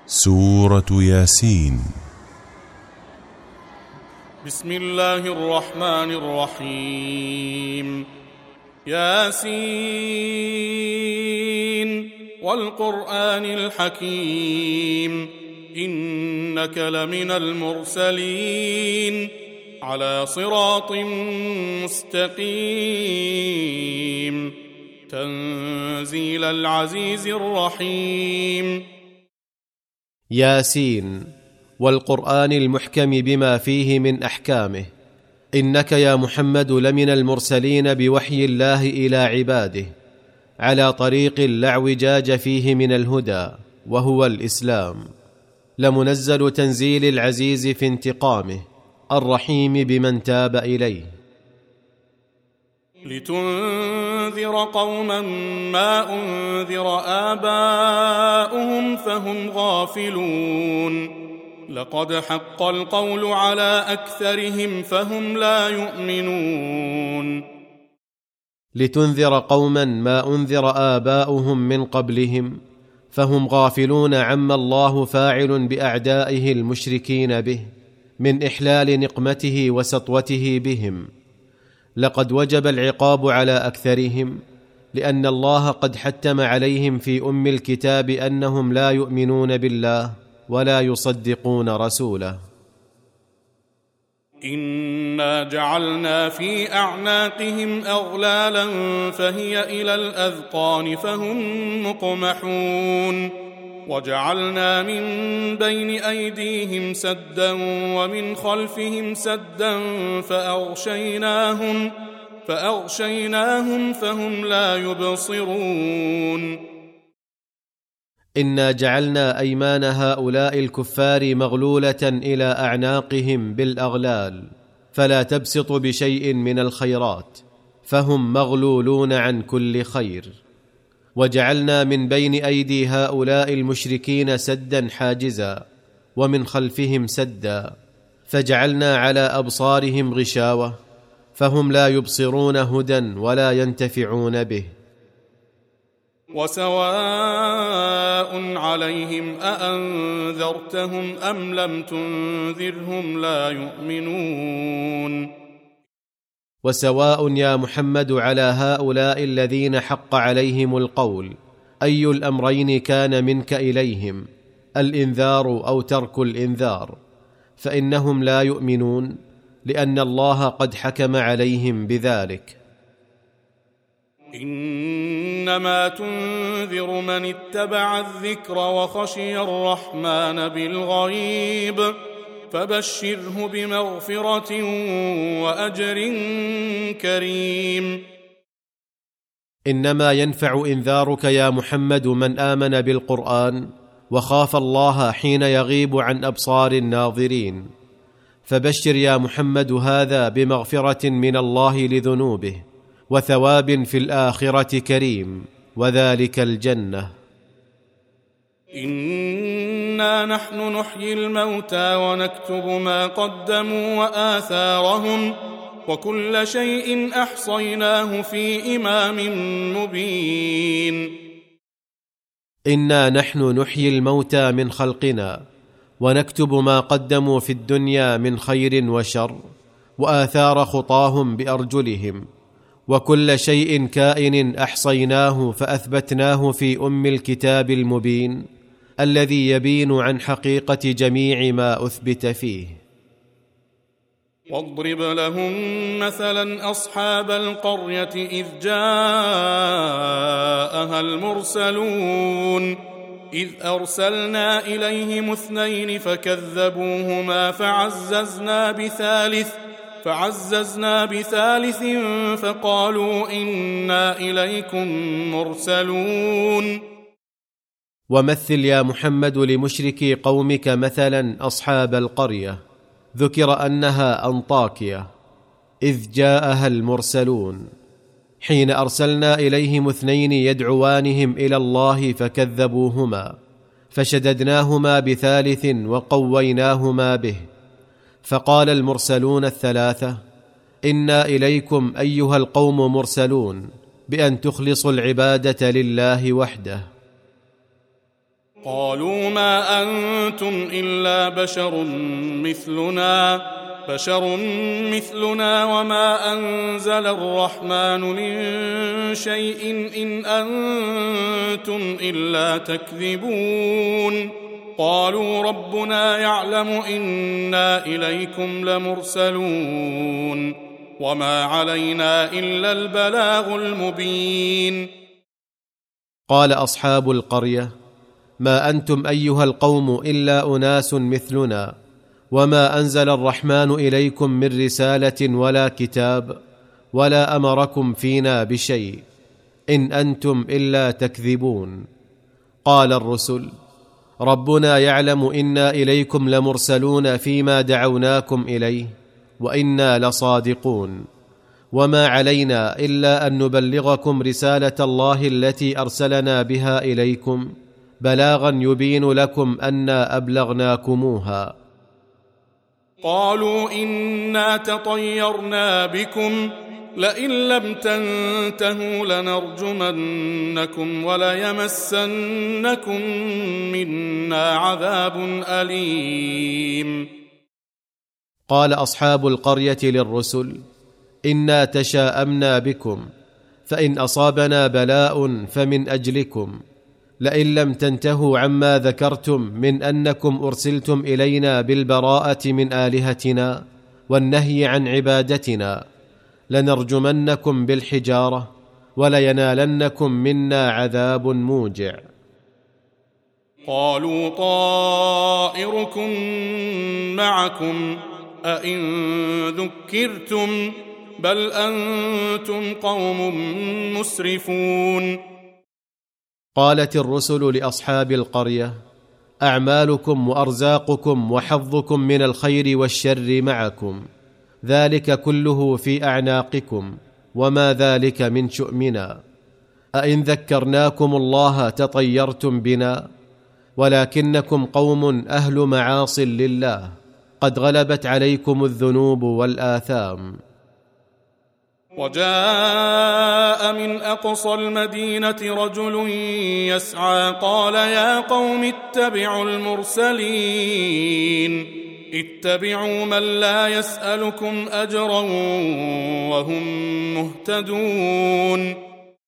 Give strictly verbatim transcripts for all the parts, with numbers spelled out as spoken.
سورة ياسين. بسم الله الرحمن الرحيم. ياسين والقرآن الحكيم إنك لمن المرسلين على صراط مستقيم تنزيل العزيز الرحيم. ياسين والقرآن المحكم بما فيه من أحكامه، إنك يا محمد لمن المرسلين بوحي الله إلى عباده على طريق لا اعوجاج فيه من الهدى وهو الإسلام، لمنزل تنزيل العزيز في انتقامه الرحيم بمن تاب إليه، لتنذر قوما ما أنذر آباؤهم فهم غافلون لقد حق القول على أكثرهم فهم لا يؤمنون. لتنذر قوما ما أنذر آباؤهم من قبلهم فهم غافلون عما الله فاعل بأعدائه المشركين به من إحلال نقمته وسطوته بهم. لقد وجب العقاب على أكثرهم، لأن الله قد حتم عليهم في أم الكتاب أنهم لا يؤمنون بالله ولا يصدقون رسوله. إنا جعلنا في أعناقهم أغلالا فهي إلى الأذقان فهم مقمحون وجعلنا من بين أيديهم سدا ومن خلفهم سدا فأغشيناهم فأغشيناهم فهم لا يبصرون. إنا جعلنا أيمان هؤلاء الكفار مغلولة إلى أعناقهم بالأغلال فلا تبسط بشيء من الخيرات، فهم مغلولون عن كل خير. وجعلنا من بين أيدي هؤلاء المشركين سدا حاجزا ومن خلفهم سدا، فجعلنا على أبصارهم غشاوة فهم لا يبصرون هدى ولا ينتفعون به. وسواء عليهم أأنذرتهم أم لم تنذرهم لا يؤمنون. وسواء يا محمد على هؤلاء الذين حق عليهم القول أي الأمرين كان منك إليهم، الإنذار أو ترك الإنذار، فإنهم لا يؤمنون لأن الله قد حكم عليهم بذلك. إنما تنذر من اتبع الذكر وخشي الرحمن بالغيب فبشره بمغفرة وأجر كريم. إنما ينفع إنذارك يا محمد من آمن بالقرآن وخاف الله حين يغيب عن أبصار الناظرين، فبشر يا محمد هذا بمغفرة من الله لذنوبه وثواب في الآخرة كريم، وذلك الجنة. إنا نحن نحيي الموتى ونكتب ما قدموا وآثارهم وكل شيء أحصيناه في إمام مبين. إنا نحن نحيي الموتى من خلقنا ونكتب ما قدموا في الدنيا من خير وشر وآثار خطاهم بأرجلهم، وكل شيء كائن أحصيناه فأثبتناه في أم الكتاب المبين الذي يبين عن حقيقة جميع ما أثبت فيه. واضرب لهم مثلا أصحاب القرية إذ جاءها المرسلون إذ أرسلنا إليهم اثنين فكذبوهما فعززنا بثالث فعززنا بثالث فقالوا إنا إليكم مرسلون. ومثل يا محمد لمشركي قومك مثلا أصحاب القرية، ذكر أنها أنطاكية، إذ جاءها المرسلون حين أرسلنا إليهم اثنين يدعوانهم إلى الله فكذبوهما فشددناهما بثالث وقويناهما به، فقال المرسلون الثلاثة إنا إليكم أيها القوم مرسلون بأن تخلصوا العبادة لله وحده. قالوا ما أنتم إلا بشر مثلنا بشر مثلنا وما أنزل الرحمن من شيء إن أنتم إلا تكذبون قالوا ربنا يعلم إنا إليكم لمرسلون وما علينا إلا البلاغ المبين. قال أصحاب القرية: ما أنتم أيها القوم إلا أناس مثلنا وما أنزل الرحمن إليكم من رسالة ولا كتاب ولا أمركم فينا بشيء إن أنتم إلا تكذبون. قال الرسل: ربنا يعلم إنا إليكم لمرسلون فيما دعوناكم إليه وإنا لصادقون وما علينا إلا أن نبلغكم رسالة الله التي أرسلنا بها إليكم بلاغا يبين لكم أنا أبلغناكموها. قالوا إنا تطيرنا بكم لئن لم تنتهوا لنرجمنكم وليمسنكم منا عذاب أليم. قال أصحاب القرية للرسل: إنا تشاءمنا بكم فإن أصابنا بلاء فمن أجلكم لئن لم تنتهوا عما ذكرتم من أنكم أرسلتم إلينا بالبراءة من آلهتنا والنهي عن عبادتنا لنرجمنكم بالحجارة ولينالنكم منا عذاب موجع. قالوا طائركم معكم أئن ذكرتم بل أنتم قوم مسرفون. قالت الرسل لأصحاب القرية: أعمالكم وأرزاقكم وحظكم من الخير والشر معكم، ذلك كله في أعناقكم وما ذلك من شؤمنا. أئن ذكرناكم الله تطيرتم بنا، ولكنكم قوم أهل معاص لله قد غلبت عليكم الذنوب والآثام. وجاء من أقصى المدينة رجل يسعى قال يا قوم اتبعوا المرسلين اتبعوا من لا يسألكم أجرا وهم مهتدون.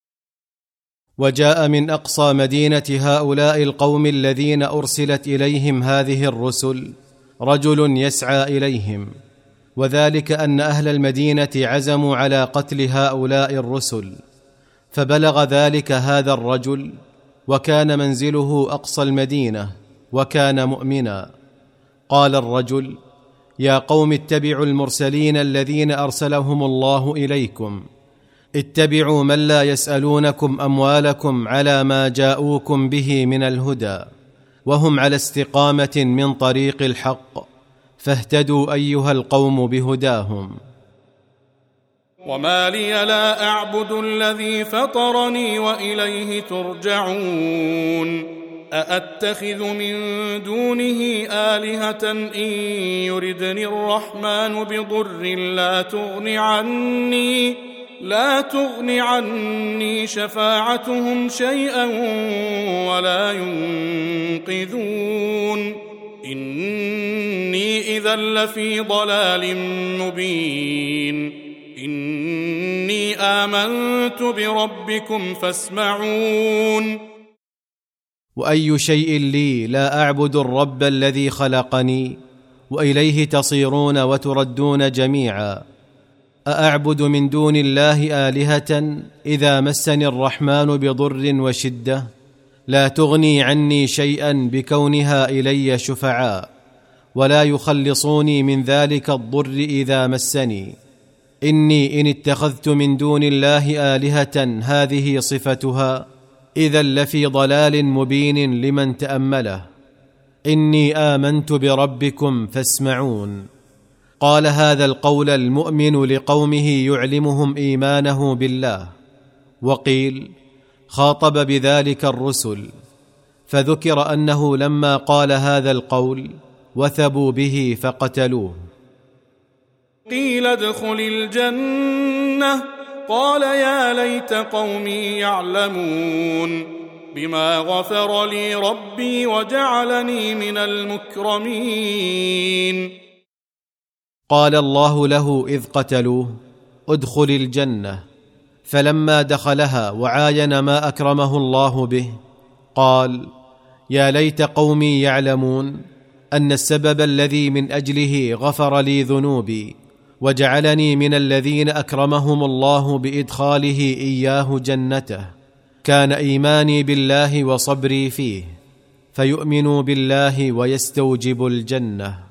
وجاء من أقصى مدينة هؤلاء القوم الذين أرسلت إليهم هذه الرسل رجل يسعى إليهم، وذلك أن أهل المدينة عزموا على قتل هؤلاء الرسل، فبلغ ذلك هذا الرجل وكان منزله أقصى المدينة وكان مؤمنا. قال الرجل: يا قوم اتبعوا المرسلين الذين أرسلهم الله إليكم، اتبعوا من لا يسألونكم أموالكم على ما جاءوكم به من الهدى وهم على استقامة من طريق الحق، فاهتدوا أيها القوم بهداهم. وما لي لا أعبد الذي فطرني وإليه ترجعون. أأتخذ من دونه آلهة إن يردني الرحمن بضر لا تغن عني لا تغن عني شفاعتهم شيئا ولا ينقذون. إني إذا لفي ضلال مبين. إني آمنت بربكم فاسمعون. وأي شيء لي لا أعبد الرب الذي خلقني وإليه تصيرون وتردون جميعا؟ أأعبد من دون الله آلهة إذا مسني الرحمن بضر وشدة لا تغني عني شيئا بكونها إلي شفعاء ولا يخلصوني من ذلك الضر إذا مسني؟ إني إن اتخذت من دون الله آلهة هذه صفتها إذا لفي ضلال مبين لمن تأمله. إني آمنت بربكم فاسمعون. قال هذا القول المؤمن لقومه يعلمهم إيمانه بالله، وقيل خاطب بذلك الرسل، فذكر أنه لما قال هذا القول وثبوا به فقتلوه. قيل ادخل الجنة قال يا ليت قومي يعلمون. بما غفر لي ربي وجعلني من المكرمين. قال الله له إذ قتلوه: ادخل الجنة. فلما دخلها وعاين ما أكرمه الله به قال: يا ليت قومي يعلمون أن السبب الذي من أجله غفر لي ذنوبي وجعلني من الذين أكرمهم الله بإدخاله إياه جنته كان إيماني بالله وصبري فيه، فيؤمنوا بالله ويستوجب الجنة.